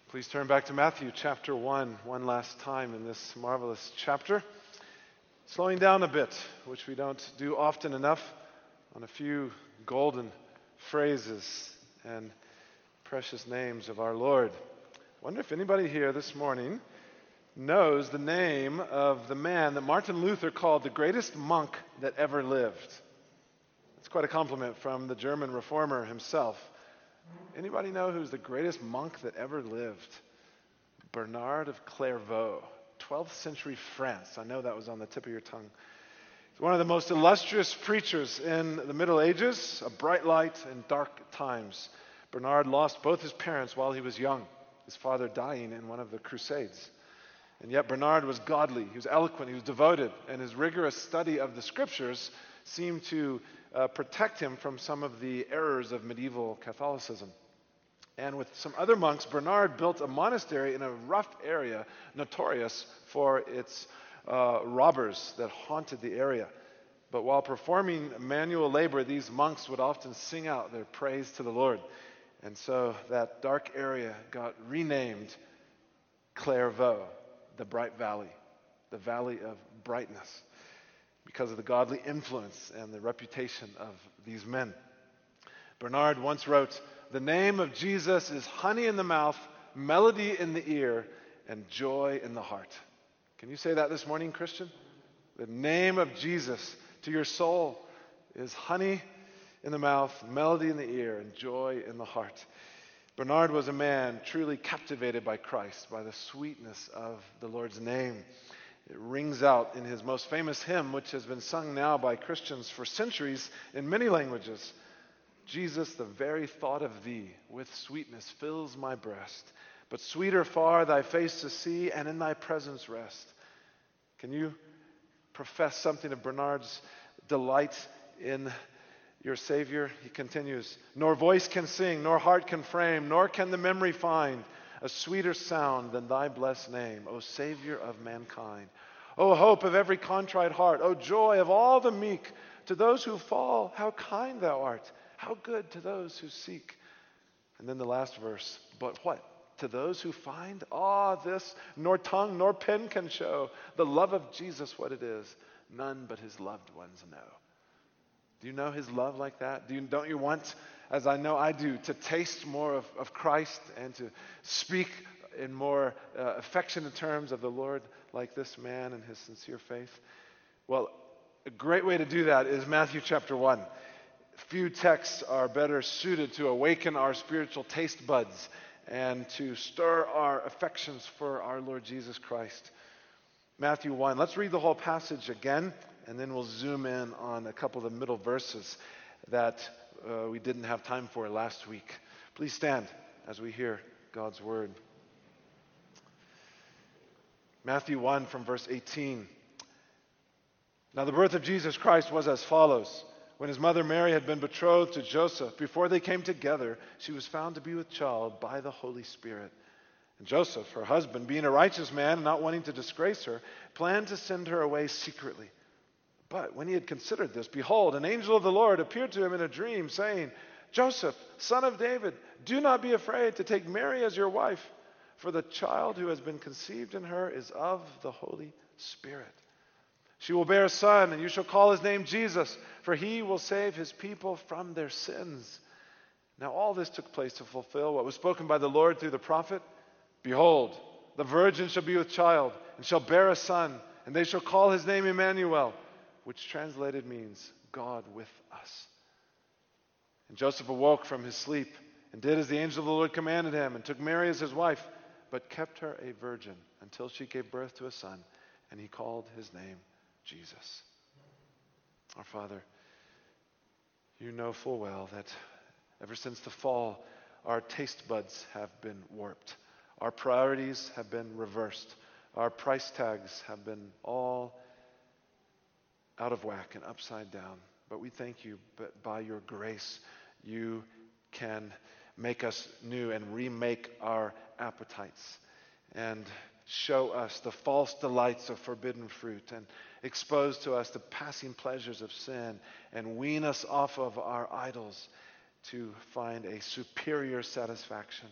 Please turn back to Matthew chapter 1, one last time in this marvelous chapter. Slowing down a bit, which we don't do often enough, on a few golden phrases and precious names of our Lord. I wonder if anybody here this morning knows the name of the man that Martin Luther called the greatest monk that ever lived. It's quite a compliment from the German reformer himself. Anybody know who's the greatest monk that ever lived? Bernard of Clairvaux, 12th century France. I know that was on the tip of your tongue. He's one of the most illustrious preachers in the Middle Ages, a bright light in dark times. Bernard lost both his parents while he was young, his father dying in one of the Crusades. And yet Bernard was godly, he was eloquent, he was devoted, and his rigorous study of the scriptures seemed to protect him from some of the errors of medieval Catholicism. And with some other monks, Bernard built a monastery in a rough area notorious for its robbers that haunted the area. But while performing manual labor, these monks would often sing out their praise to the Lord. And so that dark area got renamed Clairvaux, the Bright Valley, the Valley of Brightness, because of the godly influence and the reputation of these men. Bernard once wrote, "The name of Jesus is honey in the mouth, melody in the ear, and joy in the heart." Can you say that this morning, Christian? The name of Jesus to your soul is honey in the mouth, melody in the ear, and joy in the heart. Bernard was a man truly captivated by Christ, by the sweetness of the Lord's name. It rings out in his most famous hymn, which has been sung now by Christians for centuries in many languages. Jesus, the very thought of thee with sweetness fills my breast. But sweeter far thy face to see and in thy presence rest. Can you profess something of Bernard's delight in your Savior? He continues, "Nor voice can sing, nor heart can frame, nor can the memory find a sweeter sound than thy blessed name, O Savior of mankind. O hope of every contrite heart, O joy of all the meek. To those who fall, how kind thou art, how good to those who seek." And then the last verse, "But what? To those who find, this nor tongue nor pen can show. The love of Jesus, what it is, none but his loved ones know." Do you know his love like that? Don't you want, as I know I do, to taste more of Christ and to speak in more affectionate terms of the Lord like this man and his sincere faith? Well, a great way to do that is Matthew chapter 1. Few texts are better suited to awaken our spiritual taste buds and to stir our affections for our Lord Jesus Christ. Matthew 1. Let's read the whole passage again, and then we'll zoom in on a couple of the middle verses that we didn't have time for last week. Please stand as we hear God's word. Matthew 1 from verse 18. "Now the birth of Jesus Christ was as follows. When his mother Mary had been betrothed to Joseph, before they came together, she was found to be with child by the Holy Spirit. And Joseph, her husband, being a righteous man and not wanting to disgrace her, planned to send her away secretly. But when he had considered this, behold, an angel of the Lord appeared to him in a dream, saying, 'Joseph, son of David, do not be afraid to take Mary as your wife, for the child who has been conceived in her is of the Holy Spirit. She will bear a son, and you shall call his name Jesus, for he will save his people from their sins.' Now all this took place to fulfill what was spoken by the Lord through the prophet. 'Behold, the virgin shall be with child, and shall bear a son, and they shall call his name Emmanuel,' which translated means God with us. And Joseph awoke from his sleep, and did as the angel of the Lord commanded him, and took Mary as his wife, but kept her a virgin until she gave birth to a son, and he called his name Jesus." Our Father, you know full well that ever since the fall, our taste buds have been warped. Our priorities have been reversed. Our price tags have been all out of whack and upside down. But we thank you that by your grace, you can make us new and remake our appetites and show us the false delights of forbidden fruit and expose to us the passing pleasures of sin and wean us off of our idols to find a superior satisfaction,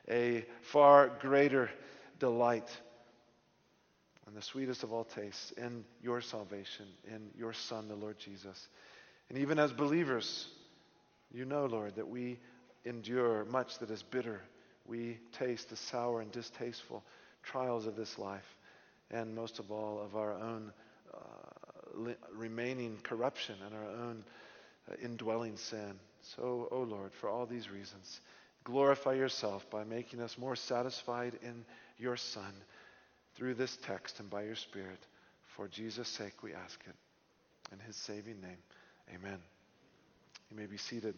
a far greater delight and the sweetest of all tastes in your salvation, in your Son, the Lord Jesus. And even as believers, you know, Lord, that we endure much that is bitter. We taste the sour and distasteful trials of this life, and most of all of our own remaining corruption and our own indwelling sin. So, oh Lord, for all these reasons, glorify yourself by making us more satisfied in your Son through this text and by your Spirit. For Jesus' sake we ask it. In his saving name, amen. You may be seated.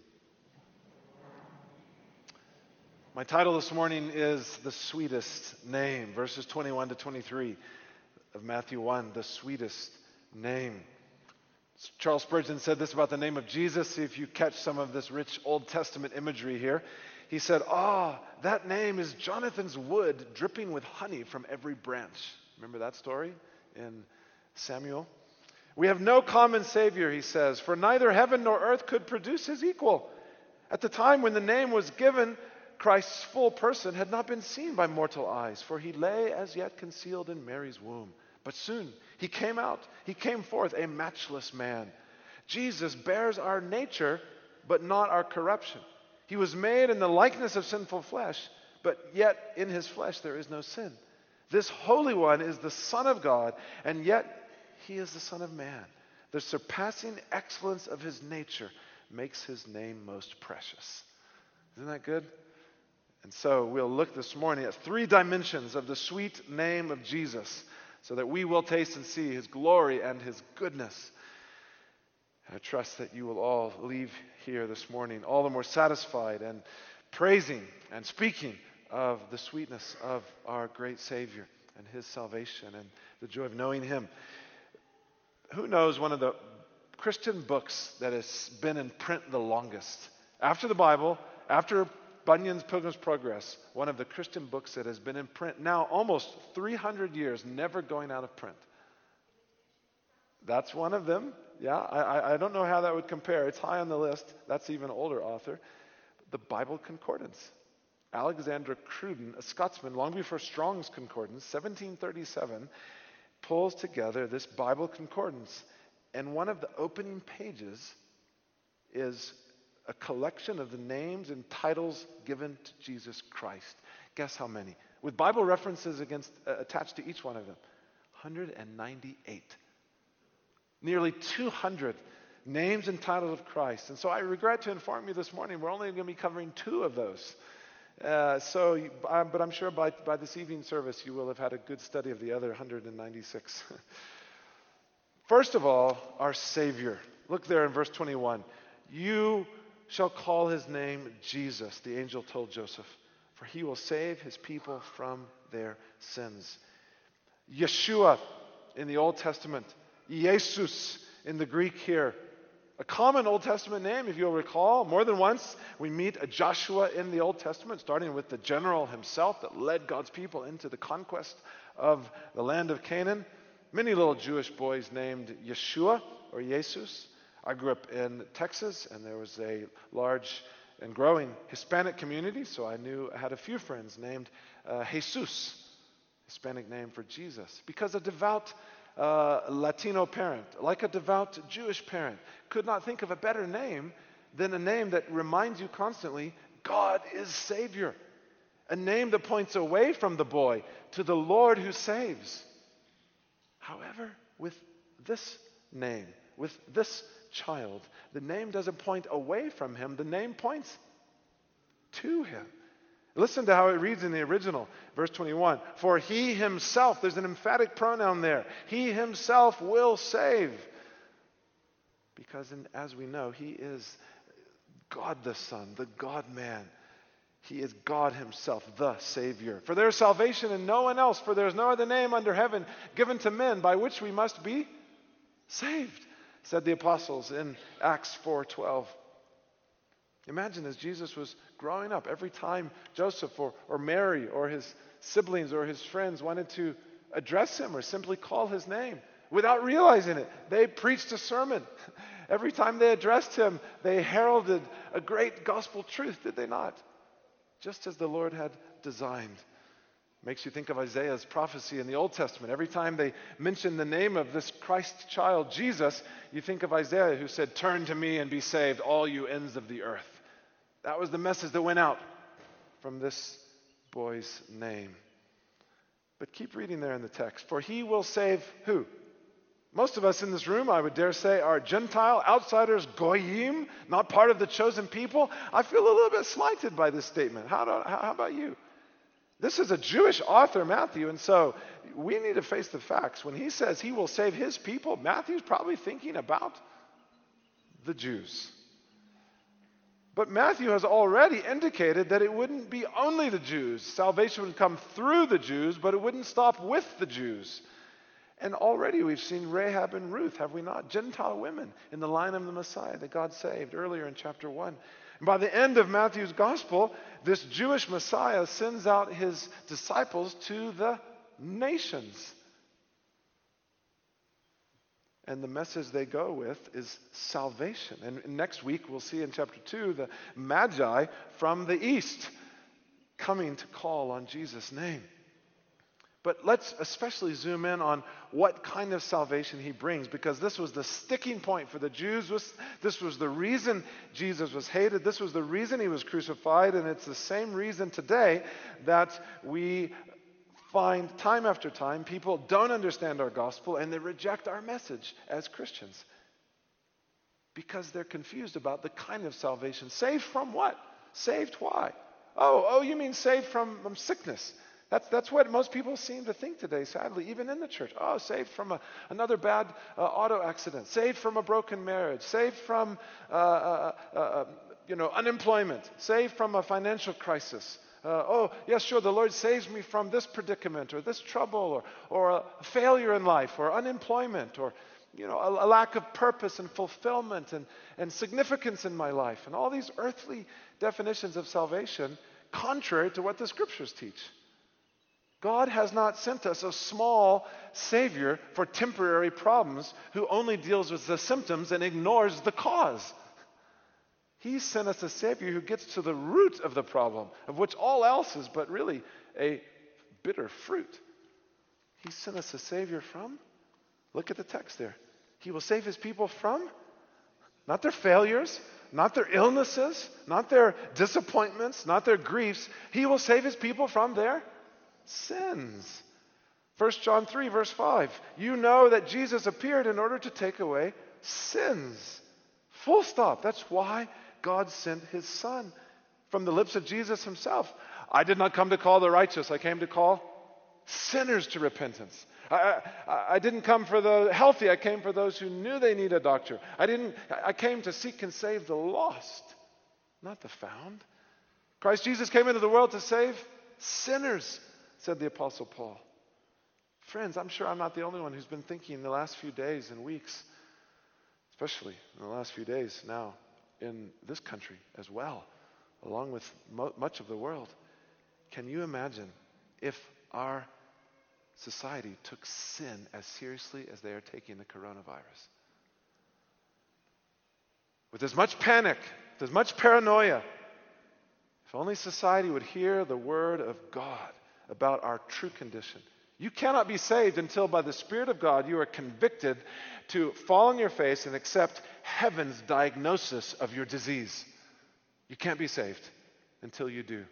My title this morning is The Sweetest Name, verses 21 to 23 of Matthew 1, the sweetest name. Charles Spurgeon said this about the name of Jesus. See if you catch some of this rich Old Testament imagery here. He said, that name is Jonathan's wood dripping with honey from every branch. Remember that story in Samuel? We have no common Savior, he says, for neither heaven nor earth could produce his equal. At the time when the name was given, Christ's full person had not been seen by mortal eyes, for he lay as yet concealed in Mary's womb. But soon he came out, he came forth a matchless man. Jesus bears our nature, but not our corruption. He was made in the likeness of sinful flesh, but yet in his flesh there is no sin. This Holy One is the Son of God, and yet he is the Son of Man. The surpassing excellence of his nature makes his name most precious. Isn't that good? And so we'll look this morning at 3 dimensions of the sweet name of Jesus, so that we will taste and see his glory and his goodness. And I trust that you will all leave here this morning all the more satisfied and praising and speaking of the sweetness of our great Savior and his salvation and the joy of knowing him. Who knows one of the Christian books that has been in print the longest? After the Bible, after Bunyan's Pilgrim's Progress, one of the Christian books that has been in print now almost 300 years, never going out of print. That's one of them. Yeah, I don't know how that would compare. It's high on the list. That's even older author. The Bible Concordance. Alexander Cruden, a Scotsman, long before Strong's Concordance, 1737, pulls together this Bible Concordance. And one of the opening pages is a collection of the names and titles given to Jesus Christ. Guess how many? With Bible references attached to each one of them. 198. Nearly 200 names and titles of Christ. And so I regret to inform you this morning, we're only going to be covering 2 of those. But I'm sure by this evening service, you will have had a good study of the other 196. First of all, our Savior. Look there in verse 21. You shall call his name Jesus, the angel told Joseph, for he will save his people from their sins. Yeshua in the Old Testament, Jesus in the Greek here. A common Old Testament name, if you'll recall. More than once, we meet a Joshua in the Old Testament, starting with the general himself that led God's people into the conquest of the land of Canaan. Many little Jewish boys named Yeshua or Jesus. I grew up in Texas, and there was a large and growing Hispanic community, so I had a few friends named Jesus, Hispanic name for Jesus, because a devout Latino parent, like a devout Jewish parent, could not think of a better name than a name that reminds you constantly, God is Savior. A name that points away from the boy to the Lord who saves. However, with this name, with this child, the name doesn't point away from him, the name points to him. Listen to how it reads in the original, verse 21. For he himself, there's an emphatic pronoun there, he himself will save. Because as we know, he is God the Son, the God-man. He is God himself, the Savior. For there is salvation in no one else, for there is no other name under heaven given to men by which we must be saved, said the apostles in Acts 4:12. Imagine as Jesus was growing up, every time Joseph or Mary or his siblings or his friends wanted to address him or simply call his name, without realizing it, they preached a sermon. Every time they addressed him, they heralded a great gospel truth, did they not? just as the Lord had designed. Makes you think of Isaiah's prophecy in the Old Testament. Every time they mention the name of this Christ child, Jesus, you think of Isaiah who said, "Turn to me and be saved, all you ends of the earth." That was the message that went out from this boy's name. But keep reading there in the text. For he will save who? Most of us in this room, I would dare say, are Gentile, outsiders, goyim, not part of the chosen people. I feel a little bit slighted by this statement. How about you? This is a Jewish author, Matthew, and so we need to face the facts. When he says he will save his people, Matthew's probably thinking about the Jews. But Matthew has already indicated that it wouldn't be only the Jews. Salvation would come through the Jews, but it wouldn't stop with the Jews. And already we've seen Rahab and Ruth, have we not? Gentile women in the line of the Messiah that God saved earlier in chapter 1. And by the end of Matthew's gospel, this Jewish Messiah sends out his disciples to the nations. And the message they go with is salvation. And next week we'll see in chapter 2 the Magi from the east coming to call on Jesus' name. But let's especially zoom in on what kind of salvation he brings, because this was the sticking point for the Jews. This was the reason Jesus was hated. This was the reason he was crucified. And it's the same reason today that we find time after time people don't understand our gospel and they reject our message as Christians. Because they're confused about the kind of salvation. Saved from what? Saved why? Oh, you mean saved from sickness. That's what most people seem to think today, sadly, even in the church. Oh, saved from another bad auto accident. Saved from a broken marriage. Saved from unemployment. Saved from a financial crisis. Yes, sure, the Lord saves me from this predicament or this trouble or a failure in life or unemployment or a lack of purpose and fulfillment and significance in my life. And all these earthly definitions of salvation contrary to what the Scriptures teach. God has not sent us a small Savior for temporary problems who only deals with the symptoms and ignores the cause. He sent us a Savior who gets to the root of the problem, of which all else is but really a bitter fruit. He sent us a Savior from, look at the text there. He will save his people from, not their failures, not their illnesses, not their disappointments, not their griefs. He will save his people from their sins. 1 John 3 verse 5. You know that Jesus appeared in order to take away sins. Full stop. That's why God sent his Son. From the lips of Jesus himself. I did not come to call the righteous. I came to call sinners to repentance. I didn't come for the healthy. I came for those who knew they need a doctor. I came to seek and save the lost, not the found. Christ Jesus came into the world to save sinners, said the Apostle Paul. Friends, I'm sure I'm not the only one who's been thinking the last few days and weeks, especially in the last few days now in this country as well, along with much of the world. Can you imagine if our society took sin as seriously as they are taking the coronavirus? With as much panic, with as much paranoia, if only society would hear the word of God about our true condition. You cannot be saved until by the Spirit of God you are convicted to fall on your face and accept heaven's diagnosis of your disease. You can't be saved until you do.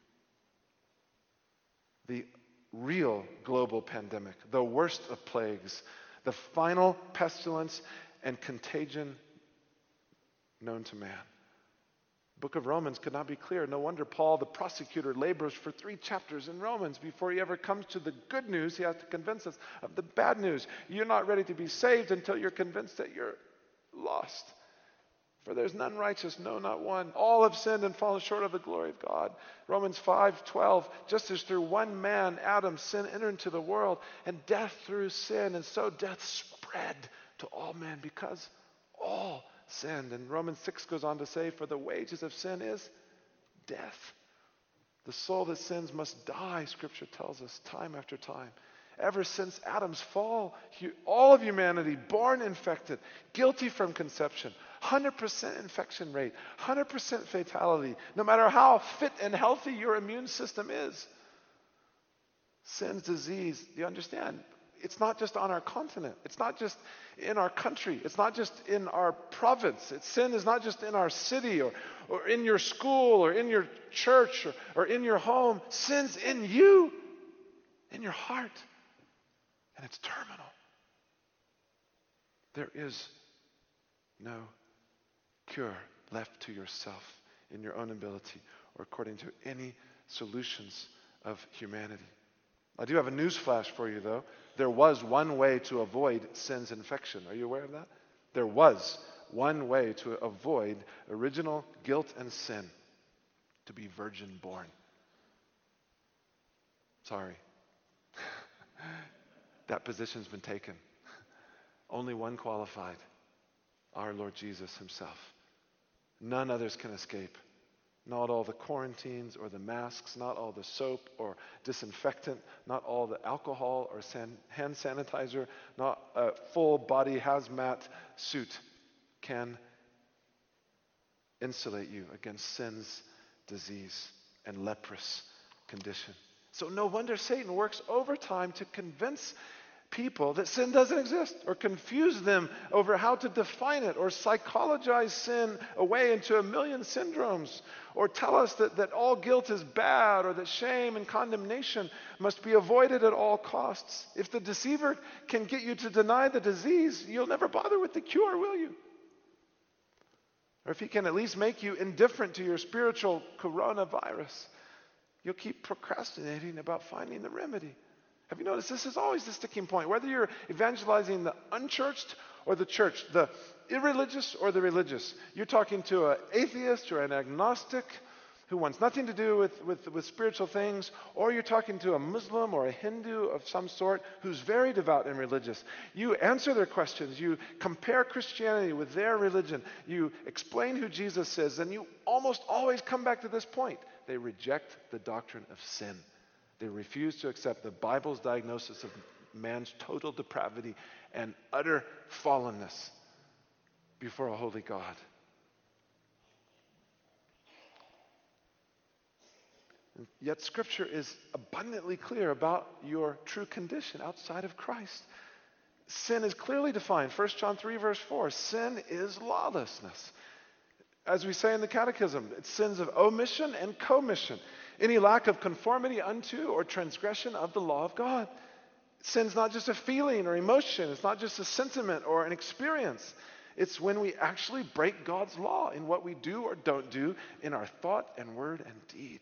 The real global pandemic, the worst of plagues, the final pestilence and contagion known to man. The book of Romans could not be clearer. No wonder Paul, the prosecutor, labors for 3 chapters in Romans before he ever comes to the good news. He has to convince us of the bad news. You're not ready to be saved until you're convinced that you're lost. For there's none righteous, no, not one. All have sinned and fallen short of the glory of God. Romans 5:12, just as through one man, Adam, sin entered into the world, and death through sin, and so death spread to all men because all sinned. And Romans 6 goes on to say, for the wages of sin is death. The soul that sins must die, Scripture tells us time after time. Ever since Adam's fall, all of humanity, born infected, guilty from conception, 100% infection rate, 100% fatality, no matter how fit and healthy your immune system is. Sin's disease, you understand, it's not just on our continent. It's not just in our country. It's not just in our province. Sin is not just in our city or in your school or in your church or in your home. Sin's in you, in your heart. And it's terminal. There is no cure left to yourself in your own ability or according to any solutions of humanity. I do have a news flash for you, though. There was one way to avoid sin's infection. Are you aware of that? There was one way to avoid original guilt and sin: to be virgin born. Sorry. That position's been taken. Only one qualified: our Lord Jesus himself. None others can escape. Not all the quarantines or the masks, not all the soap or disinfectant, not all the alcohol or hand sanitizer, not a full body hazmat suit can insulate you against sin's disease and leprous condition. So no wonder Satan works overtime to convince people that sin doesn't exist, or confuse them over how to define it, or psychologize sin away into a million syndromes, or tell us that all guilt is bad, or that shame and condemnation must be avoided at all costs. If the deceiver can get you to deny the disease, you'll never bother with the cure, will you? Or if he can at least make you indifferent to your spiritual coronavirus, you'll keep procrastinating about finding the remedy. Have you noticed this is always the sticking point? Whether you're evangelizing the unchurched or the church, the irreligious or the religious, you're talking to an atheist or an agnostic who wants nothing to do with spiritual things, or you're talking to a Muslim or a Hindu of some sort who's very devout and religious. You answer their questions. You compare Christianity with their religion. You explain who Jesus is, and you almost always come back to this point. They reject the doctrine of sin. They refuse to accept the Bible's diagnosis of man's total depravity and utter fallenness before a holy God. Yet Scripture is abundantly clear about your true condition outside of Christ. Sin is clearly defined. 1 John 3 verse 4, sin is lawlessness. As we say in the Catechism, it's sins of omission and commission. Any lack of conformity unto or transgression of the law of God. Sin's not just a feeling or emotion. It's not just a sentiment or an experience. It's when we actually break God's law in what we do or don't do in our thought and word and deed.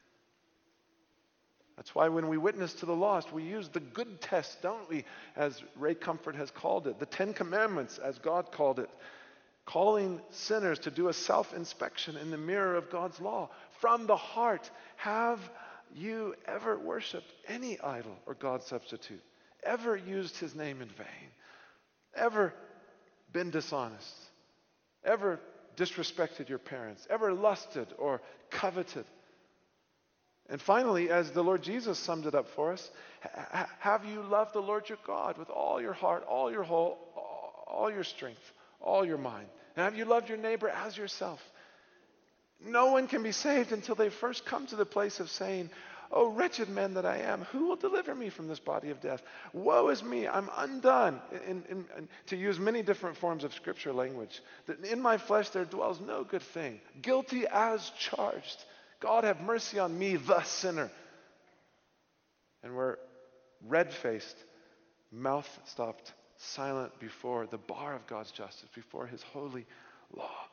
That's why when we witness to the lost, we use the good test, don't we? As Ray Comfort has called it. The 10 Commandments, as God called it. Calling sinners to do a self-inspection in the mirror of God's law. From the heart, have you ever worshipped any idol or God substitute? Ever used his name in vain? Ever been dishonest? Ever disrespected your parents? Ever lusted or coveted? And finally, as the Lord Jesus summed it up for us, have you loved the Lord your God with all your heart, all your whole, all your strength, all your mind? And have you loved your neighbor as yourself? No one can be saved until they first come to the place of saying, "Oh, wretched man that I am, who will deliver me from this body of death? Woe is me, I'm undone." To use many different forms of scripture language. That in my flesh there dwells no good thing. Guilty as charged. God have mercy on me, the sinner. And we're red-faced, mouth-stopped, silent before the bar of God's justice, before his holy law.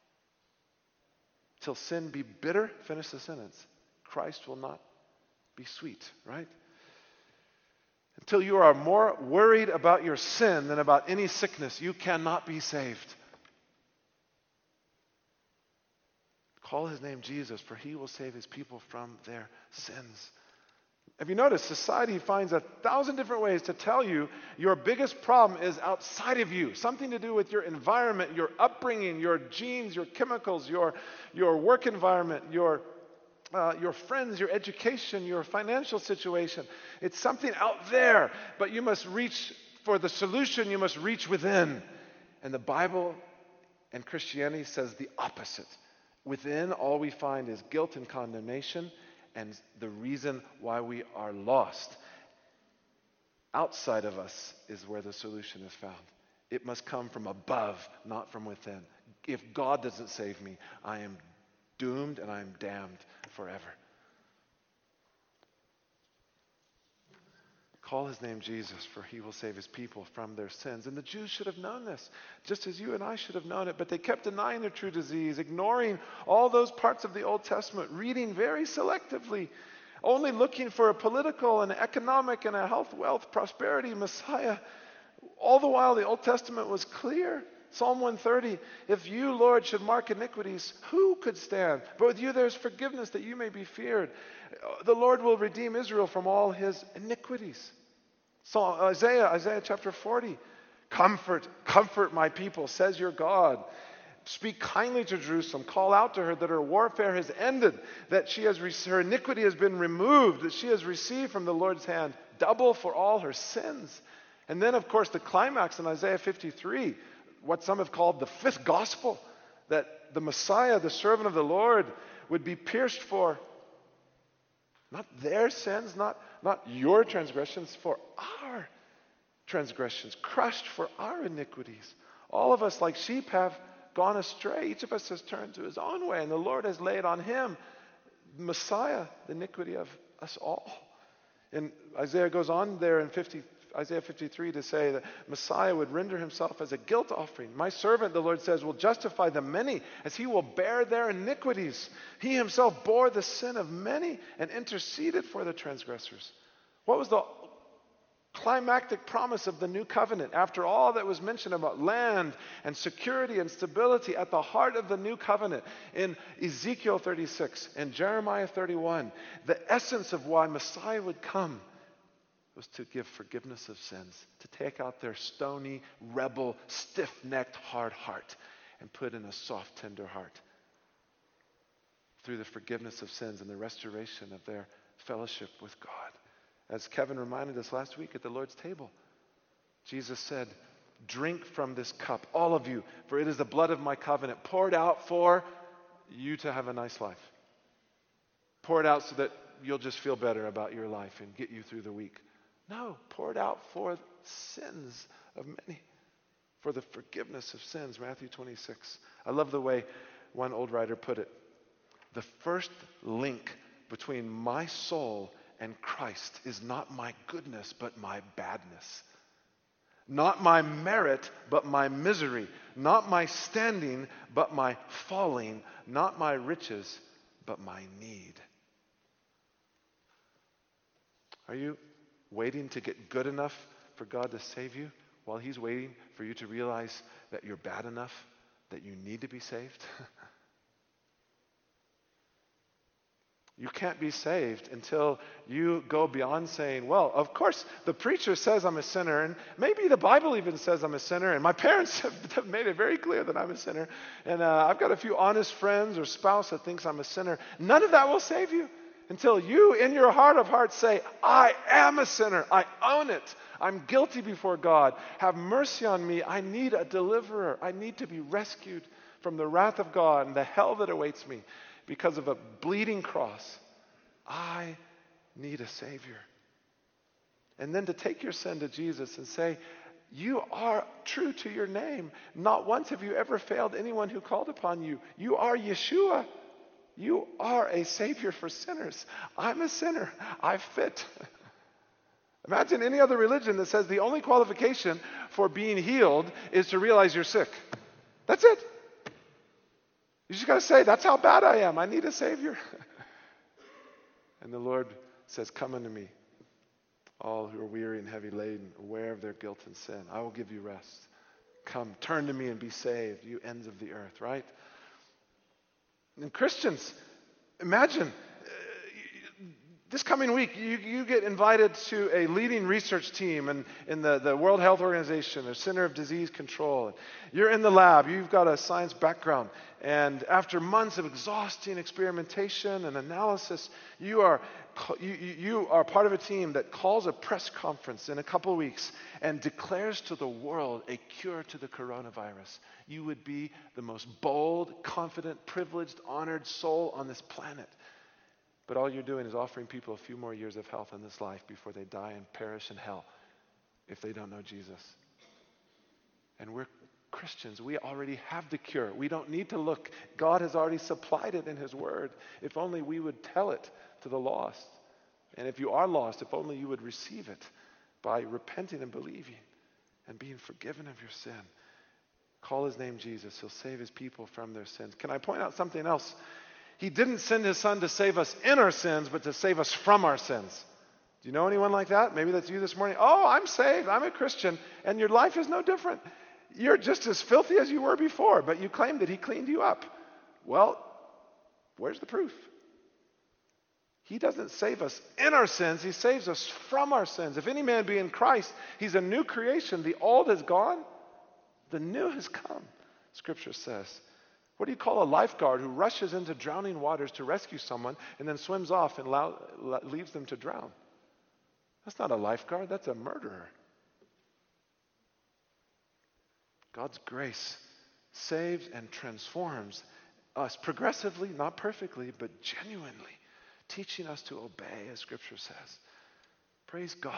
Till sin be bitter, finish the sentence, Christ will not be sweet, right? Until you are more worried about your sin than about any sickness, you cannot be saved. Call his name Jesus, for he will save his people from their sins. Have you noticed society finds 1,000 different ways to tell you your biggest problem is outside of you, something to do with your environment, your upbringing, your genes, your chemicals, your work environment, your friends, your education, your financial situation. It's something out there, but you must reach for the solution. You must reach within. And the Bible And Christianity says the opposite. Within, all we find is guilt and condemnation and the reason why we are lost. Outside of us is where the solution is found. It must come from above, not from within. If God doesn't save me, I am doomed and I am damned forever. Call his name Jesus, for he will save his people from their sins. And the Jews should have known this, just as you and I should have known it. But they kept denying their true disease, ignoring all those parts of the Old Testament, reading very selectively, only looking for a political and economic and a health, wealth, prosperity Messiah. All the while, the Old Testament was clear. Psalm 130, if you, Lord, should mark iniquities, who could stand? But with you there's forgiveness that you may be feared. The Lord will redeem Israel from all his iniquities. So Isaiah chapter 40, comfort my people, says your God. Speak kindly to Jerusalem. Call out to her that her warfare has ended, that her iniquity has been removed, that she has received from the Lord's hand double for all her sins. And then, of course, the climax in Isaiah 53, what some have called the fifth gospel, that the Messiah, the servant of the Lord, would be pierced for not their sins, not your transgressions, for our transgressions, crushed for our iniquities. All of us, like sheep, have gone astray. Each of us has turned to his own way, and the Lord has laid on him, Messiah, the iniquity of us all. And Isaiah goes on there in Isaiah 53 to say that Messiah would render himself as a guilt offering. My servant, the Lord says, will justify the many as he will bear their iniquities. He himself bore the sin of many and interceded for the transgressors. What was the climactic promise of the new covenant? After all that was mentioned about land and security and stability, at the heart of the new covenant in Ezekiel 36 and Jeremiah 31, the essence of why Messiah would come was to give forgiveness of sins, to take out their stony, rebel, stiff-necked, hard heart and put in a soft, tender heart through the forgiveness of sins and the restoration of their fellowship with God. As Kevin reminded us last week at the Lord's table, Jesus said, drink from this cup, all of you, for it is the blood of my covenant poured out for you to have a nice life. Pour it out so that you'll just feel better about your life and get you through the week. No, poured out for sins of many, for the forgiveness of sins, Matthew 26. I love the way one old writer put it. The first link between my soul and Christ is not my goodness, but my badness. Not my merit, but my misery. Not my standing, but my falling. Not my riches, but my need. Are you waiting to get good enough for God to save you while he's waiting for you to realize that you're bad enough, that you need to be saved? You can't be saved until you go beyond saying, well, of course, the preacher says I'm a sinner, and maybe the Bible even says I'm a sinner, and my parents have made it very clear that I'm a sinner, and I've got a few honest friends or spouse that thinks I'm a sinner. None of that will save you until you, in your heart of hearts, say, I am a sinner. I own it. I'm guilty before God. Have mercy on me. I need a deliverer. I need to be rescued from the wrath of God and the hell that awaits me because of a bleeding cross. I need a Savior. And then to take your sin to Jesus and say, you are true to your name. Not once have you ever failed anyone who called upon you. You are Yeshua. You are a Savior for sinners. I'm a sinner. I fit. Imagine any other religion that says the only qualification for being healed is to realize you're sick. That's it. You just got to say, that's how bad I am. I need a Savior. And the Lord says, come unto me, all who are weary and heavy laden, aware of their guilt and sin. I will give you rest. Come, turn to me and be saved, you ends of the earth, right? And Christians, imagine, this coming week, you get invited to a leading research team in the World Health Organization, the Center of Disease Control. You're in the lab. You've got a science background. And after months of exhausting experimentation and analysis, you are you are part of a team that calls a press conference in a couple of weeks and declares to the world a cure to the coronavirus, you would be the most bold, confident, privileged, honored soul on this planet. But all you're doing is offering people a few more years of health in this life before they die and perish in hell if they don't know Jesus. And we're Christians. We already have the cure. We don't need to look. God has already supplied it in His Word. If only we would tell it to the lost. And if you are lost, if only you would receive it by repenting and believing and being forgiven of your sin. Call His name Jesus. He'll save His people from their sins. Can I point out something else? He didn't send His Son to save us in our sins, but to save us from our sins. Do you know anyone like that? Maybe that's you this morning. Oh, I'm saved. I'm a Christian. And your life is no different. You're just as filthy as you were before, but you claim that He cleaned you up. Well, where's the proof? He doesn't save us in our sins. He saves us from our sins. If any man be in Christ, he's a new creation. The old is gone. The new has come, Scripture says. What do you call a lifeguard who rushes into drowning waters to rescue someone and then swims off and leaves them to drown? That's not a lifeguard. That's a murderer. God's grace saves and transforms us progressively, not perfectly, but genuinely, teaching us to obey, as Scripture says. Praise God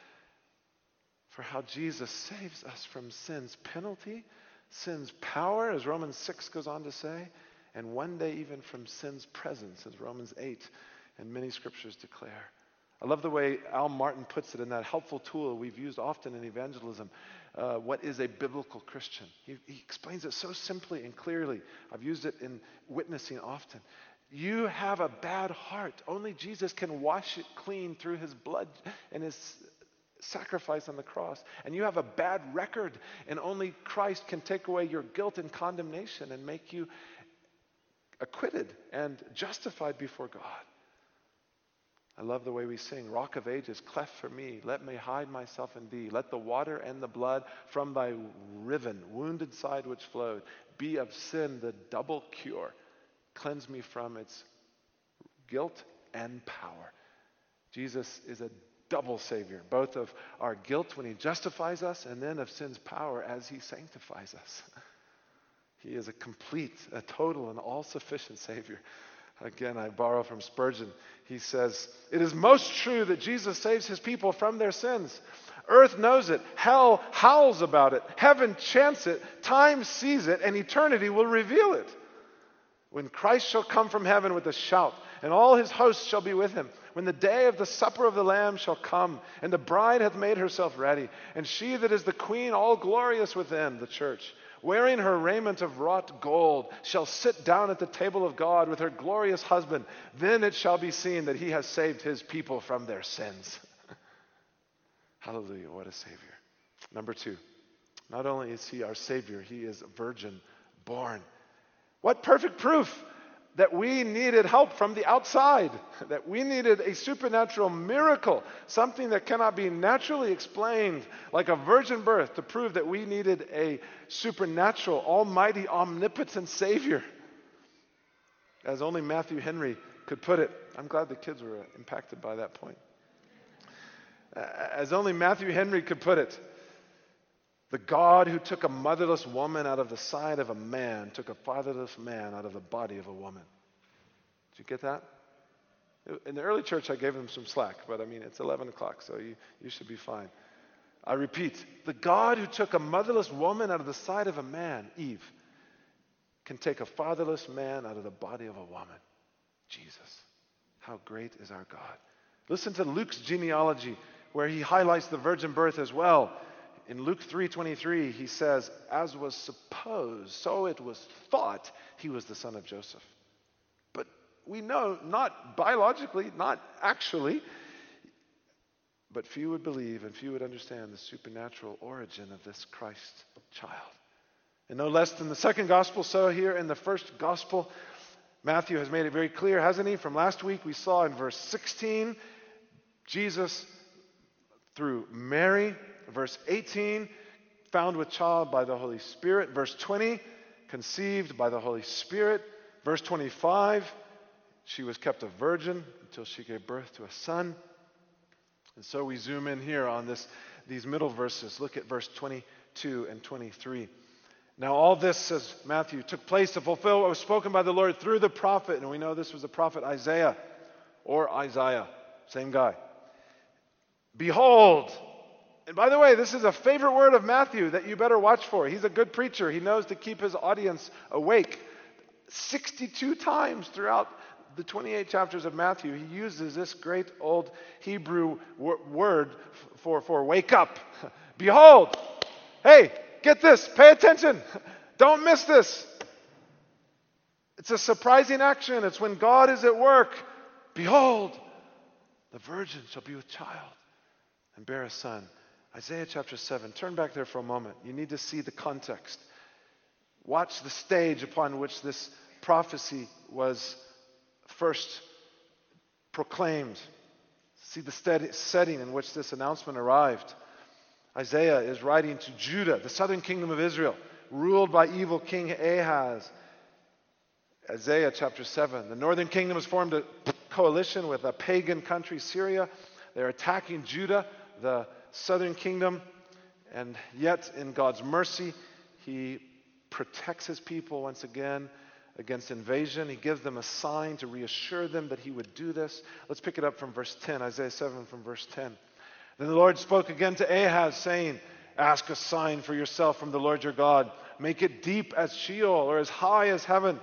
for how Jesus saves us from sin's penalty, sin's power, as Romans 6 goes on to say, and one day even from sin's presence, as Romans 8 and many Scriptures declare. I love the way Al Martin puts it in that helpful tool we've used often in evangelism. What is a biblical Christian? He explains it so simply and clearly. I've used it in witnessing often. You have a bad heart. Only Jesus can wash it clean through His blood and His sacrifice on the cross. And you have a bad record, and only Christ can take away your guilt and condemnation and make you acquitted and justified before God. I love the way we sing, Rock of Ages, cleft for me, let me hide myself in thee. Let the water and the blood from thy riven, wounded side which flowed, be of sin the double cure. Cleanse me from its guilt and power. Jesus is a double Savior, both of our guilt when He justifies us and then of sin's power as He sanctifies us. He is a complete, a total, and all-sufficient Savior. Again, I borrow from Spurgeon. He says, it is most true that Jesus saves His people from their sins. Earth knows it. Hell howls about it. Heaven chants it. Time sees it. And eternity will reveal it. When Christ shall come from heaven with a shout, and all His hosts shall be with Him, when the day of the supper of the Lamb shall come, and the bride hath made herself ready, and she that is the queen, all glorious within, the church, wearing her raiment of wrought gold, shall sit down at the table of God with her glorious husband. Then it shall be seen that He has saved His people from their sins. Hallelujah, what a Savior. Number 2, not only is He our Savior, He is virgin born. What perfect proof that we needed help from the outside, that we needed a supernatural miracle, something that cannot be naturally explained, like a virgin birth, to prove that we needed a supernatural, almighty, omnipotent Savior. As only Matthew Henry could put it. I'm glad the kids were impacted by that point. As only Matthew Henry could put it, the God who took a motherless woman out of the side of a man took a fatherless man out of the body of a woman. Did you get that? In the early church, I gave them some slack, but I mean, it's 11 o'clock, so you should be fine. I repeat, the God who took a motherless woman out of the side of a man, Eve, can take a fatherless man out of the body of a woman, Jesus. How great is our God. Listen to Luke's genealogy, where he highlights the virgin birth as well. In Luke 3:23, he says, as was supposed, so it was thought he was the son of Joseph. But we know, not biologically, not actually, but few would believe and few would understand the supernatural origin of this Christ child. And no less than the second gospel, so here in the first gospel, Matthew has made it very clear, hasn't he? From last week, we saw in verse 16, Jesus through Mary. Verse 18, found with child by the Holy Spirit. Verse 20, conceived by the Holy Spirit. Verse 25, She was kept a virgin until she gave birth to a son. And so we zoom in here on these middle verses. Look at verse 22 and 23. Now all this, says Matthew, took place to fulfill what was spoken by the Lord through the prophet. And we know this was the prophet Isaiah, or Isaiah, same guy. Behold, and by the way, this is a favorite word of Matthew that you better watch for. He's a good preacher. He knows to keep his audience awake. 62 times throughout the 28 chapters of Matthew, he uses this great old Hebrew word for wake up. Behold, hey, get this, pay attention. Don't miss this. It's a surprising action. It's when God is at work. Behold, the virgin shall be with child and bear a son. Isaiah chapter 7. Turn back there for a moment. You need to see the context. Watch the stage upon which this prophecy was first proclaimed. See the setting in which this announcement arrived. Isaiah is writing to Judah, the southern kingdom of Israel, ruled by evil King Ahaz. Isaiah chapter 7. The northern kingdom has formed a coalition with a pagan country, Syria. They're attacking Judah, the southern kingdom, and yet in God's mercy, he protects his people once again against invasion. He gives them a sign to reassure them that he would do this. Let's pick it up from verse 10, Isaiah 7 from verse 10. Then the Lord spoke again to Ahaz, saying, ask a sign for yourself from the Lord your God. Make it deep as Sheol or as high as heaven.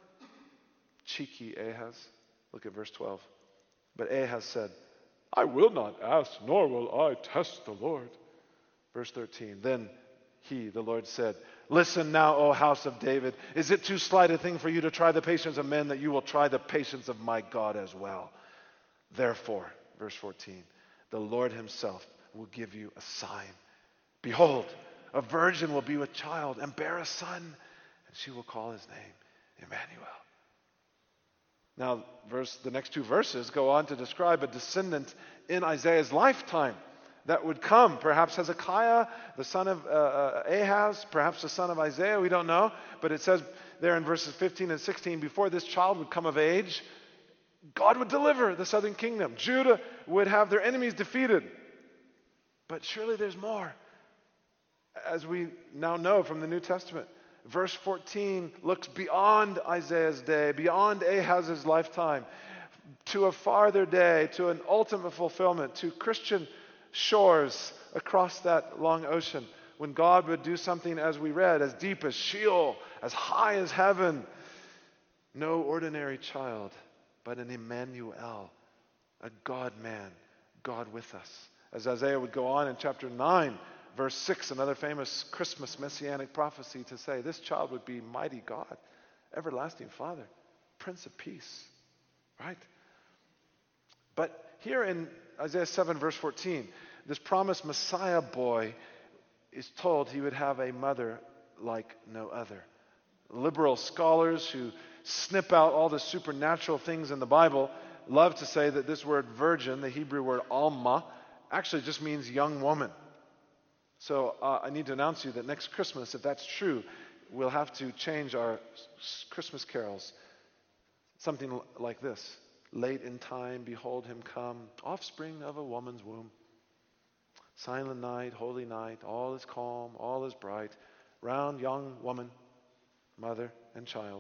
Cheeky Ahaz. Look at verse 12. But Ahaz said, I will not ask, nor will I test the Lord. Verse 13. Then he, the Lord, said, listen now, O house of David. Is it too slight a thing for you to try the patience of men, that you will try the patience of my God as well? Therefore, verse 14, the Lord himself will give you a sign. Behold, a virgin will be with child and bear a son, and she will call his name Emmanuel. Now, the next two verses go on to describe a descendant in Isaiah's lifetime that would come. Perhaps Hezekiah, the son of Ahaz, perhaps the son of Isaiah, we don't know. But it says there in verses 15 and 16, before this child would come of age, God would deliver the southern kingdom. Judah would have their enemies defeated. But surely there's more. As we now know from the New Testament, verse 14 looks beyond Isaiah's day, beyond Ahaz's lifetime, to a farther day, to an ultimate fulfillment, to Christian shores across that long ocean, when God would do something, as we read, as deep as Sheol, as high as heaven. No ordinary child, but an Emmanuel, a God-man, God with us. As Isaiah would go on in chapter 9, verse 6, another famous Christmas messianic prophecy, to say this child would be mighty God, everlasting Father, Prince of Peace, right? But here in Isaiah 7, verse 14, this promised Messiah boy is told he would have a mother like no other. Liberal scholars who snip out all the supernatural things in the Bible love to say that this word virgin, the Hebrew word alma, actually just means young woman. So I need to announce to you that next Christmas, if that's true, we'll have to change our Christmas carols. Something like this. Late in time, behold him come, offspring of a woman's womb. Silent night, holy night, all is calm, all is bright. Round young woman, mother and child.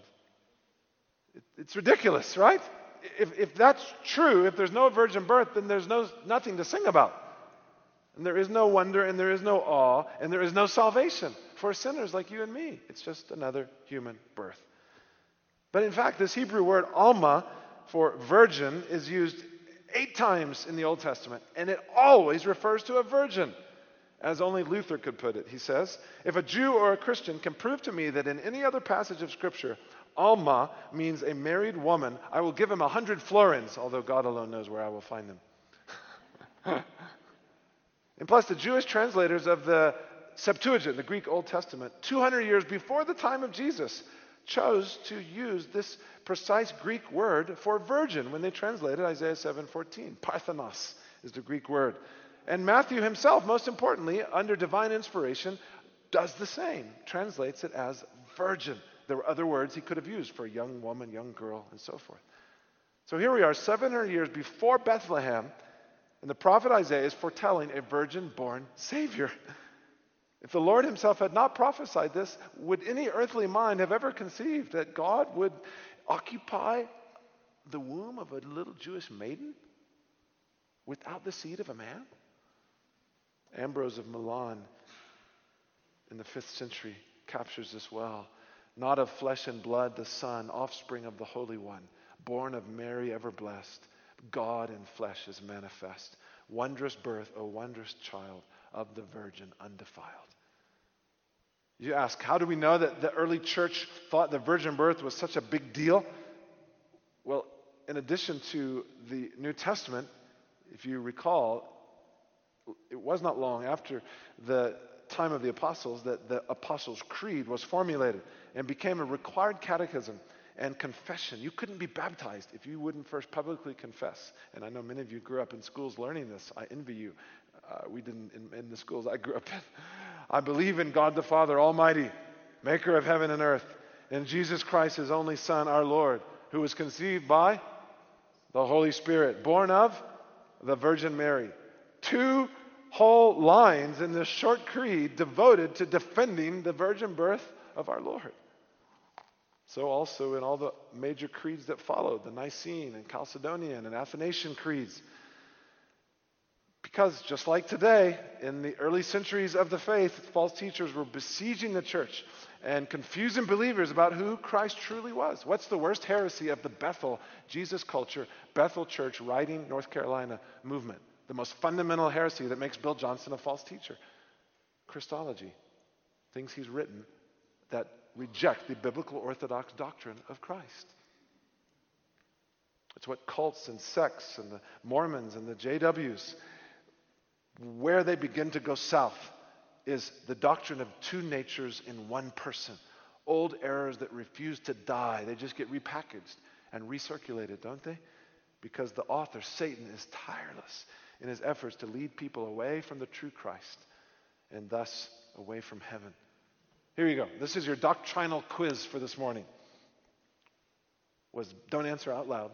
It's ridiculous, right? If that's true, if there's no virgin birth, then there's nothing to sing about. And there is no wonder, and there is no awe, and there is no salvation for sinners like you and me. It's just another human birth. But in fact, this Hebrew word alma for virgin is used 8 times in the Old Testament, and it always refers to a virgin, as only Luther could put it. He says, if a Jew or a Christian can prove to me that in any other passage of Scripture, alma means a married woman, I will give him 100 florins, although God alone knows where I will find them. And plus, the Jewish translators of the Septuagint, the Greek Old Testament, 200 years before the time of Jesus, chose to use this precise Greek word for virgin when they translated Isaiah 7:14. Parthenos is the Greek word. And Matthew himself, most importantly, under divine inspiration, does the same, translates it as virgin. There were other words he could have used for young woman, young girl, and so forth. So here we are, 700 years before Bethlehem, and the prophet Isaiah is foretelling a virgin-born Savior. If the Lord himself had not prophesied this, would any earthly mind have ever conceived that God would occupy the womb of a little Jewish maiden without the seed of a man? Ambrose of Milan in the 5th century captures this well. Not of flesh and blood, the Son, offspring of the Holy One, born of Mary ever blessed, God in flesh is manifest. Wondrous birth, O wondrous child of the Virgin undefiled. You ask, how do we know that the early church thought the virgin birth was such a big deal? Well, in addition to the New Testament, if you recall, it was not long after the time of the apostles that the Apostles' Creed was formulated and became a required catechism and confession. You couldn't be baptized if you wouldn't first publicly confess. And I know many of you grew up in schools learning this. I envy you. We didn't in the schools I grew up in. I believe in God the Father Almighty, maker of heaven and earth, and Jesus Christ, his only Son, our Lord, who was conceived by the Holy Spirit, born of the Virgin Mary. 2 whole lines in this short creed devoted to defending the virgin birth of our Lord. So also in all the major creeds that followed, the Nicene and Chalcedonian and Athanasian creeds. Because just like today, in the early centuries of the faith, false teachers were besieging the church and confusing believers about who Christ truly was. What's the worst heresy of the Bethel Jesus culture, Bethel Church, Writing, North Carolina movement? The most fundamental heresy that makes Bill Johnson a false teacher. Christology. Things he's written that reject the biblical orthodox doctrine of Christ. It's what cults and sects and the Mormons and the JWs, where they begin to go south is the doctrine of 2 natures in one person. Old errors that refuse to die. They just get repackaged and recirculated, don't they? Because the author, Satan, is tireless in his efforts to lead people away from the true Christ and thus away from heaven. Here you go. This is your doctrinal quiz for this morning. Don't answer out loud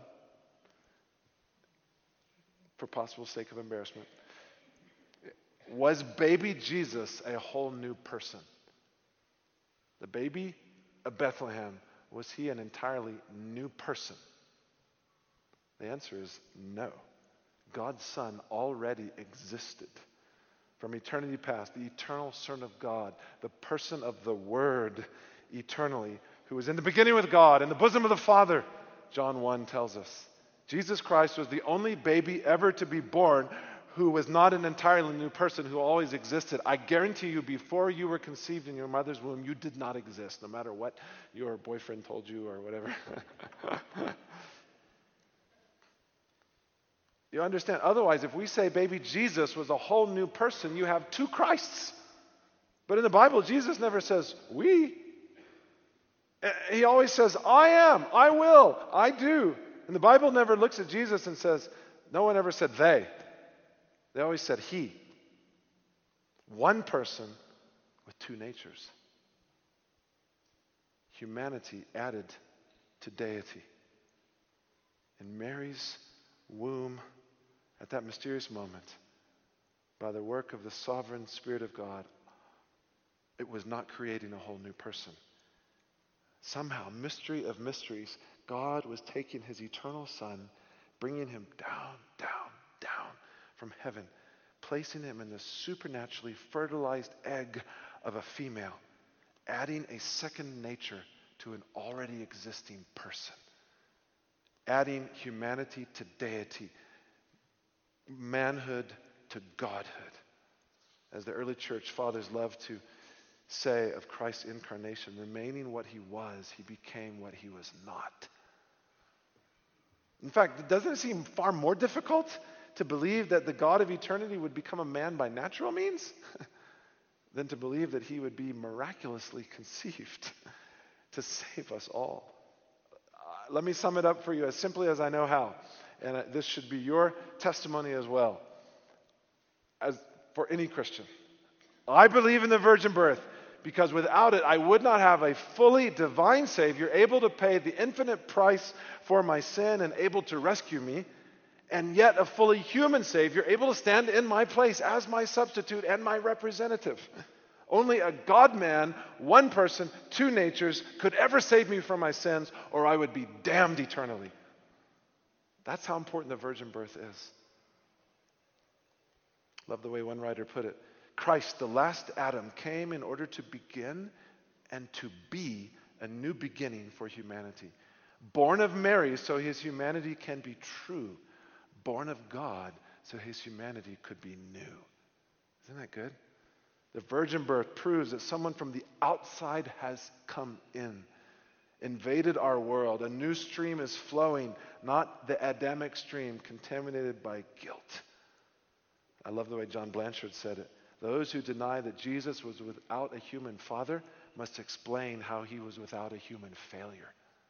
for possible sake of embarrassment. Was baby Jesus a whole new person? The baby of Bethlehem, was he an entirely new person? The answer is no. God's Son already existed. From eternity past, the eternal Son of God, the person of the Word eternally, who was in the beginning with God, in the bosom of the Father, John 1 tells us. Jesus Christ was the only baby ever to be born who was not an entirely new person, who always existed. I guarantee you, before you were conceived in your mother's womb, you did not exist, no matter what your boyfriend told you or whatever. You understand? Otherwise, if we say baby Jesus was a whole new person, you have 2 Christs. But in the Bible, Jesus never says, we. He always says, I am, I will, I do. And the Bible never looks at Jesus and says, no one ever said they. They always said he. One person with 2 natures. Humanity added to deity. In Mary's womb, at that mysterious moment, by the work of the sovereign Spirit of God, it was not creating a whole new person. Somehow, mystery of mysteries, God was taking his eternal Son, bringing him down, down, down from heaven, placing him in the supernaturally fertilized egg of a female, adding a second nature to an already existing person, adding humanity to deity, manhood to godhood. As the early church fathers loved to say of Christ's incarnation, remaining what he was, he became what he was not. In fact, doesn't it seem far more difficult to believe that the God of eternity would become a man by natural means than to believe that he would be miraculously conceived to save us all? Let me sum it up for you as simply as I know how. And this should be your testimony as well, as for any Christian. I believe in the virgin birth because without it, I would not have a fully divine Savior able to pay the infinite price for my sin and able to rescue me, and yet a fully human Savior able to stand in my place as my substitute and my representative. Only a God-man, one person, two natures could ever save me from my sins, or I would be damned eternally. That's how important the virgin birth is. Love the way one writer put it. Christ, the last Adam, came in order to begin and to be a new beginning for humanity. Born of Mary, so his humanity can be true. Born of God, so his humanity could be new. Isn't that good? The virgin birth proves that someone from the outside has come in, invaded our world. A new stream is flowing, not the Adamic stream contaminated by guilt. I love the way John Blanchard said it. Those who deny that Jesus was without a human father must explain how he was without a human failure.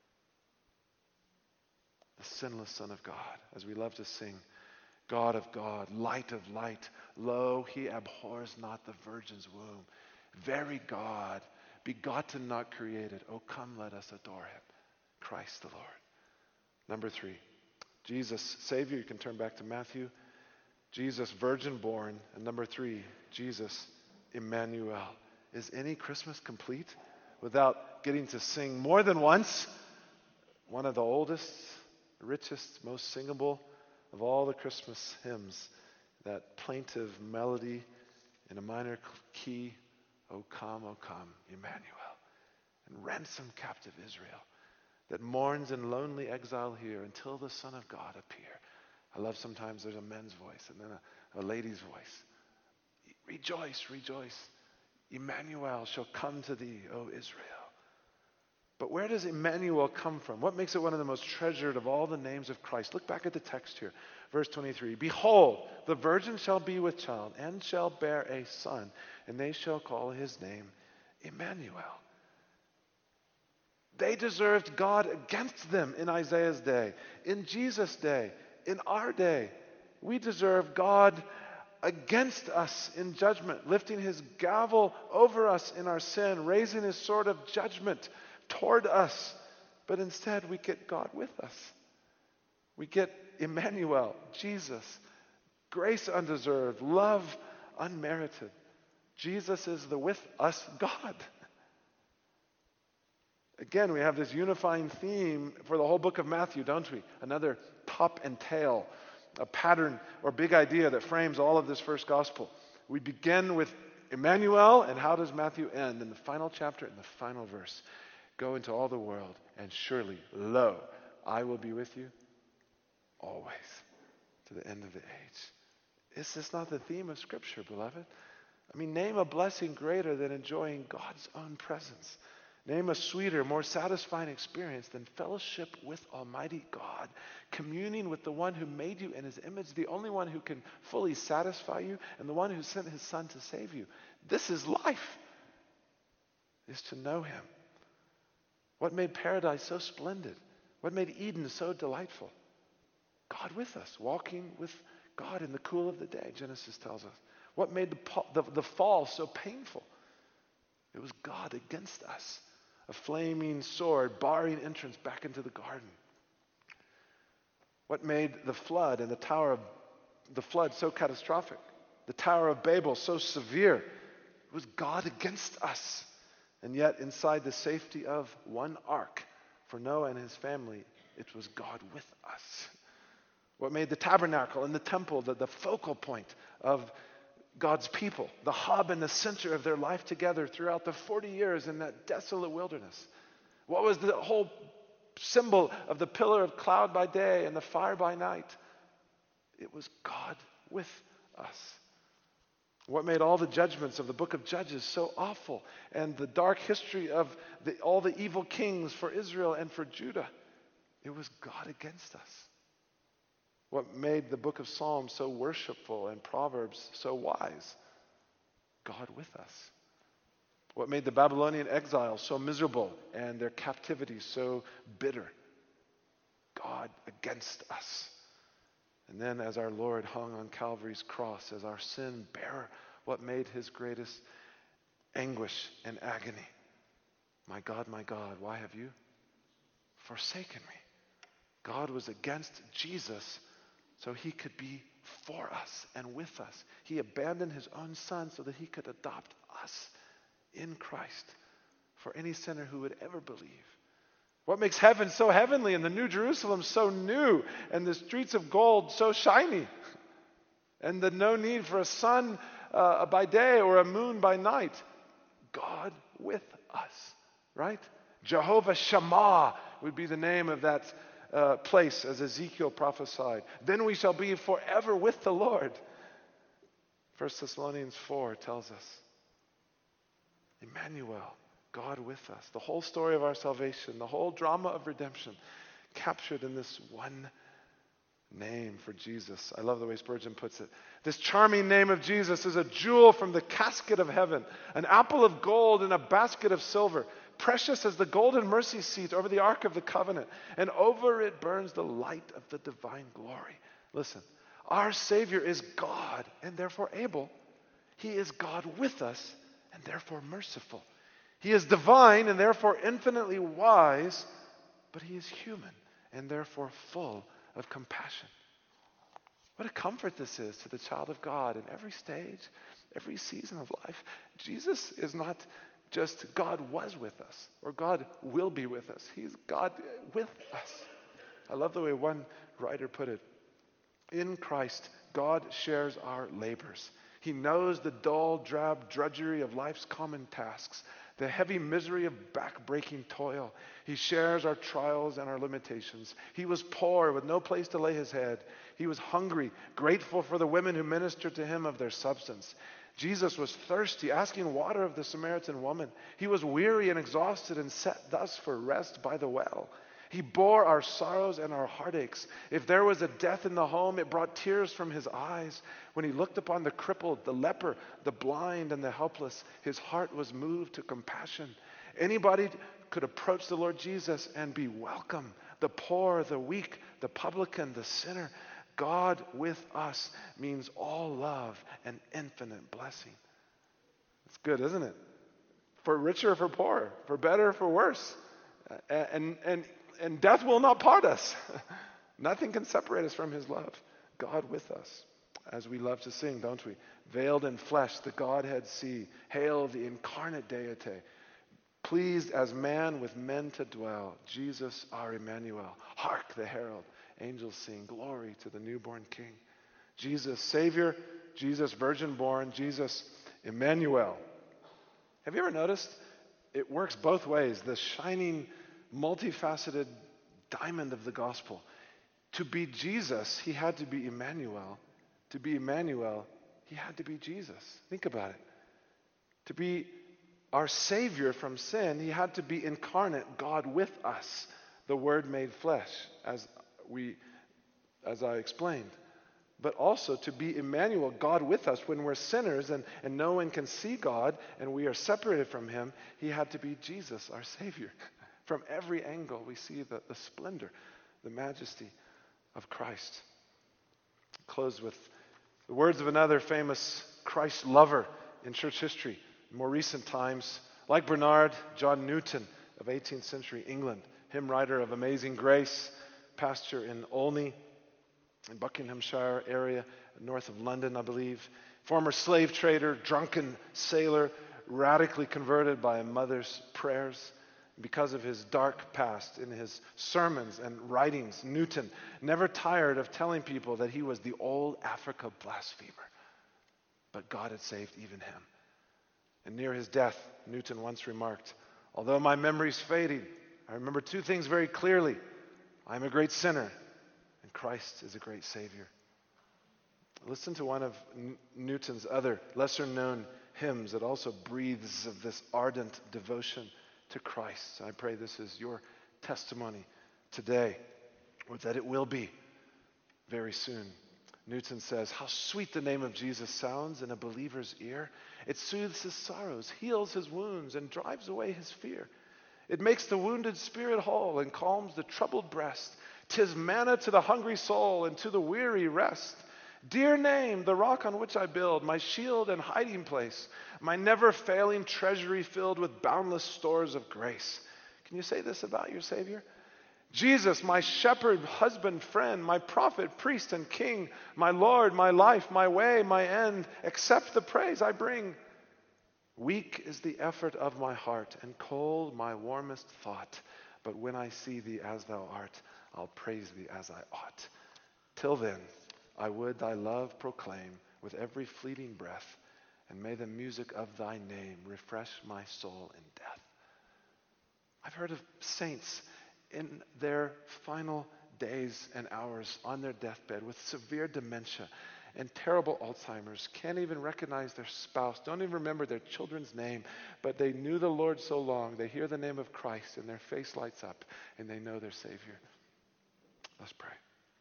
The sinless Son of God, as we love to sing, God of God, light of light, lo, he abhors not the virgin's womb. Very God, begotten, not created. Oh, come, let us adore him. Christ the Lord. Number 3, Jesus, Savior. You can turn back to Matthew. Jesus, virgin born. And number 3, Jesus, Emmanuel. Is any Christmas complete without getting to sing more than once one of the oldest, richest, most singable of all the Christmas hymns, that plaintive melody in a minor key, O come, Emmanuel, and ransom captive Israel, that mourns in lonely exile here until the Son of God appear. I love sometimes there's a men's voice and then a lady's voice. Rejoice, rejoice. Emmanuel shall come to thee, O Israel. But where does Emmanuel come from? What makes it one of the most treasured of all the names of Christ? Look back at the text here. Verse 23. Behold, the virgin shall be with child and shall bear a son, and they shall call his name Emmanuel. They deserved God against them in Isaiah's day, in Jesus' day, in our day. We deserve God against us in judgment, lifting his gavel over us in our sin, raising his sword of judgment toward us. But instead we get God with us. We get Emmanuel, Jesus, grace undeserved, love unmerited. Jesus is the with us God. Again, we have this unifying theme for the whole book of Matthew, don't we? Another top and tail, a pattern or big idea that frames all of this first gospel. We begin with Emmanuel, and how does Matthew end? In the final chapter, in the final verse. Go into all the world, and surely, lo, I will be with you always, to the end of the age. Is this not the theme of Scripture, beloved? I mean, name a blessing greater than enjoying God's own presence. Name a sweeter, more satisfying experience than fellowship with Almighty God, communing with the one who made you in his image, the only one who can fully satisfy you, and the one who sent his Son to save you. This is life, is to know him. What made paradise so splendid? What made Eden so delightful? God with us, walking with God in the cool of the day, Genesis tells us. What made the fall so painful? It was God against us, a flaming sword barring entrance back into the garden. What made the flood and the flood so catastrophic? The Tower of Babel so severe? It was God against us. And yet, inside the safety of one ark for Noah and his family, it was God with us. What made the tabernacle and the temple the focal point of God's people, the hub and the center of their life together throughout the 40 years in that desolate wilderness? What was the whole symbol of the pillar of cloud by day and the fire by night? It was God with us. What made all the judgments of the book of Judges so awful, and the dark history of all the evil kings for Israel and for Judah? It was God against us. What made the book of Psalms so worshipful and Proverbs so wise? God with us. What made the Babylonian exiles so miserable and their captivity so bitter? God against us. And then as our Lord hung on Calvary's cross as our sin bearer, what made his greatest anguish and agony. My God, why have you forsaken me? God was against Jesus so he could be for us and with us. He abandoned his own son so that he could adopt us in Christ for any sinner who would ever believe. What makes heaven so heavenly and the New Jerusalem so new and the streets of gold so shiny? And the no need for a sun by day or a moon by night. God with us, right? Jehovah Shammah would be the name of that place as Ezekiel prophesied. Then we shall be forever with the Lord. 1 Thessalonians 4 tells us. Emmanuel, God with us. The whole story of our salvation, the whole drama of redemption captured in this one name for Jesus. I love the way Spurgeon puts it. This charming name of Jesus is a jewel from the casket of heaven, an apple of gold in a basket of silver, precious as the golden mercy seat over the ark of the covenant, and over it burns the light of the divine glory. Listen, our Savior is God and therefore able. He is God with us and therefore merciful. He is divine and therefore infinitely wise, but he is human and therefore full of compassion. What a comfort this is to the child of God in every stage, every season of life. Jesus is not just God was with us or God will be with us. He's God with us. I love the way one writer put it. In Christ, God shares our labors. He knows the dull, drab drudgery of life's common tasks, the heavy misery of back-breaking toil. He shares our trials and our limitations. He was poor with no place to lay his head. He was hungry, grateful for the women who ministered to him of their substance. Jesus was thirsty, asking water of the Samaritan woman. He was weary and exhausted and set thus for rest by the well. He bore our sorrows and our heartaches. If there was a death in the home, it brought tears from his eyes. When he looked upon the crippled, the leper, the blind, and the helpless, his heart was moved to compassion. Anybody could approach the Lord Jesus and be welcome. The poor, the weak, the publican, the sinner. God with us means all love and infinite blessing. It's good, isn't it? For richer or for poorer, for better or for worse. And death will not part us. Nothing can separate us from his love. God with us. As we love to sing, don't we? Veiled in flesh, the Godhead see. Hail the incarnate deity. Pleased as man with men to dwell. Jesus our Emmanuel. Hark the herald. Angels sing. Glory to the newborn King. Jesus Savior. Jesus virgin born. Jesus Emmanuel. Have you ever noticed? It works both ways. The shining multifaceted diamond of the gospel. To be Jesus, he had to be Emmanuel. To be Emmanuel, he had to be Jesus. Think about it. To be our Savior from sin, he had to be incarnate, God with us, the Word made flesh, as I explained. But also to be Emmanuel, God with us, when we're sinners and no one can see God and we are separated from him, he had to be Jesus, our Savior. From every angle, we see the splendor, the majesty of Christ. Close with the words of another famous Christ lover in church history. In more recent times, like Bernard, John Newton of 18th century England, hymn writer of Amazing Grace, pastor in Olney, in Buckinghamshire area, north of London, I believe. Former slave trader, drunken sailor, radically converted by a mother's prayers. Because of his dark past in his sermons and writings, Newton never tired of telling people that he was the old Africa blasphemer. But God had saved even him. And near his death, Newton once remarked, although my memory's fading, I remember two things very clearly. I'm a great sinner, and Christ is a great Savior. Listen to one of Newton's other lesser-known hymns that also breathes of this ardent devotion to Christ. I pray this is your testimony today, or that it will be very soon. Newton says, how sweet the name of Jesus sounds in a believer's ear. It soothes his sorrows, heals his wounds, and drives away his fear. It makes the wounded spirit whole and calms the troubled breast. 'Tis manna to the hungry soul and to the weary rest. Dear name, the rock on which I build, my shield and hiding place, my never-failing treasury filled with boundless stores of grace. Can you say this about your Savior? Jesus, my shepherd, husband, friend, my prophet, priest, and king, my Lord, my life, my way, my end, accept the praise I bring. Weak is the effort of my heart, and cold my warmest thought. But when I see thee as thou art, I'll praise thee as I ought. Till then, I would thy love proclaim with every fleeting breath, and may the music of thy name refresh my soul in death. I've heard of saints in their final days and hours on their deathbed with severe dementia and terrible Alzheimer's, can't even recognize their spouse, don't even remember their children's name, but they knew the Lord so long, they hear the name of Christ and their face lights up and they know their Savior. Let's pray.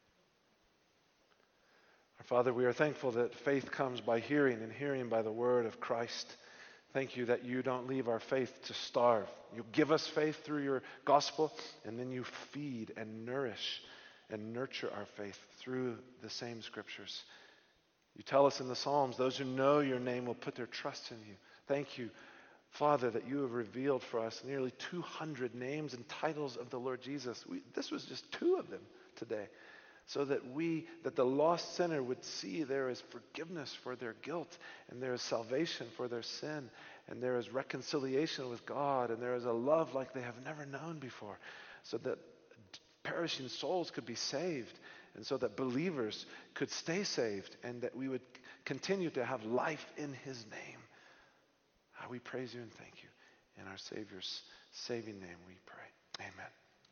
Our Father, we are thankful that faith comes by hearing and hearing by the word of Christ. Thank you that you don't leave our faith to starve. You give us faith through your gospel, and then you feed and nourish and nurture our faith through the same scriptures. You tell us in the Psalms, those who know your name will put their trust in you. Thank you, Father, that you have revealed for us nearly 200 names and titles of the Lord Jesus. This was just 2 of them today. So that the lost sinner would see there is forgiveness for their guilt, and there is salvation for their sin, and there is reconciliation with God, and there is a love like they have never known before, so that perishing souls could be saved, and so that believers could stay saved, and that we would continue to have life in his name. We praise you and thank you. In our Savior's saving name we pray. Amen.